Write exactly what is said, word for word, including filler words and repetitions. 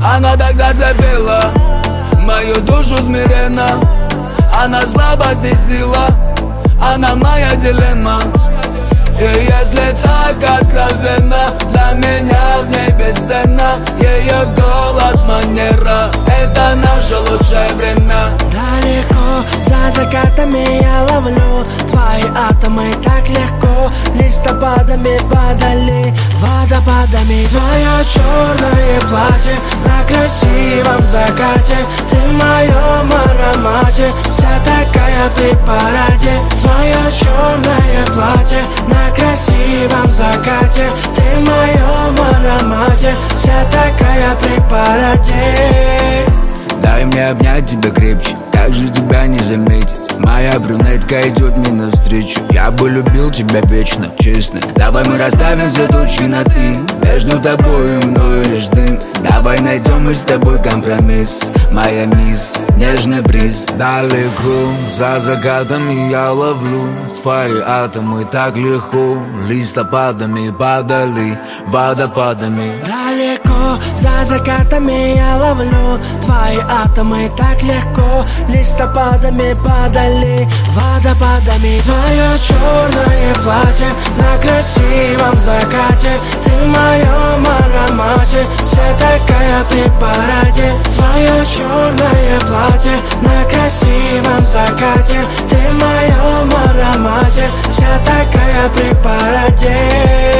Она так зацепила мою душу смиренно. Она слабость и сила, она моя дилемма. И если так откровенно, для меня в ней бесценно. Ее голос, манера, это наше лучшее время. Далеко за закатами я ловлю твои атомы так легко. Листопадами подали, водопадами. Твое черное платье на красивом закате. Ты в моем аромате, вся такая при параде. Твое черное платье на красивом закате. Ты в моем аромате, вся такая при параде. Дай мне обнять тебя крепче, как же тебя не заметить? Моя брюнетка идет мне навстречу. Я бы любил тебя вечно, честно. Давай мы расставим все точки над «и». Между тобой и мною лишь дым. Давай найдем мы с тобой компромисс. Моя мисс, нежный бриз. Далеко за закатами я ловлю твои атомы так легко. Листопадами подали, водопадами. Далеко за закатами я ловлю твои атомы так легко. Листопадами подали, водопадами. Твое черное платье на красивом закате. Ты в моем аромате, вся такая при параде. Твое черное платье на красивом закате. Ты в моем аромате, вся такая при параде.